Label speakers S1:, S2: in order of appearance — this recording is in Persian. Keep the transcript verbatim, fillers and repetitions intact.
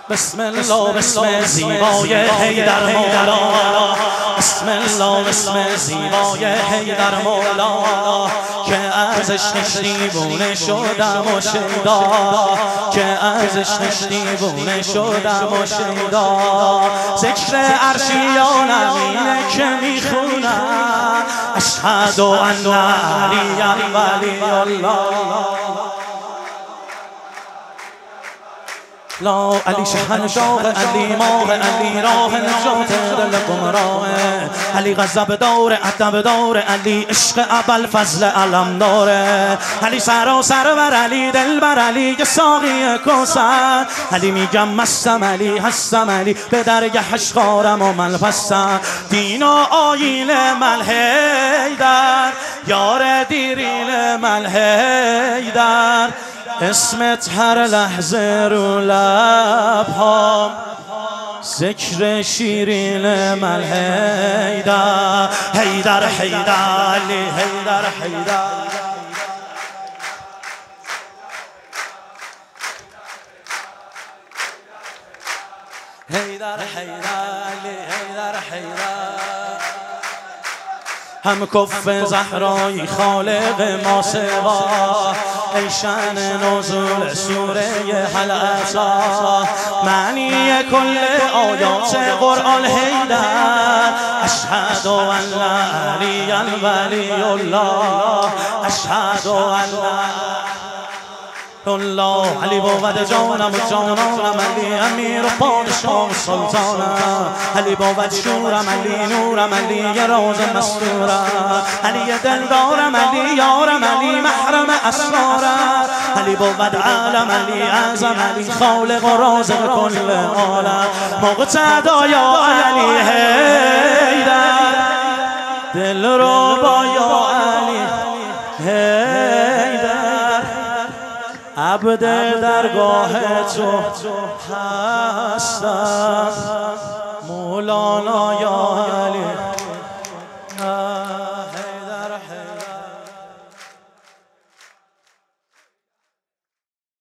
S1: بسم الله بسم زیبای حیدر مولا، بسم الله بسم زیبای حیدر مولا، که ازش نشنیبونه شدم و شیدا، که ازش نشنیبونه شدم و شیدا. ذکر عرشیانم اینه که میخونم اشهد ان علی ولی الله. لا علی شهنشاه، علی ماه، علی راه نجات دل گمراه، علی غضب داره، ادب داره، علی عشق ابوالفضل علم داره، علی سراسر بر علی دل بر علی یه ساقی کوثر، علی میگم مستم علی هستم علی به درگهش خارم و من پستم، دین و آیین من حیدر، یار دیرین من حیدر، اسمت هر لحظه رو لبهام، ذکر شیرین من حیدر، حیدر حیدر علی حیدر حیدر. حیدر حیدر علی حیدر حیدر. هم کف زهرایی خالق ما سوا، ای شأن نزول سوره هل اتی، معنی کل آیات قرآن حیدر، اشهد ان علی ولی الله، اشهد ان الله. علی بود جانم و جانانم، علی امیر و پادشاه و سلطانم، علی بود شورم، علی نورم، علی یه راز مستورم، علی دلدارم، علی یارم، علی محرم اسرارم، علی بود عالم، علی اعظم، علی خالق و رازق کل عالم، مقتدا یا علی حیدر، دل رو با یا علی حیدر، عبد درگاه تو هستم مولانا یا علی.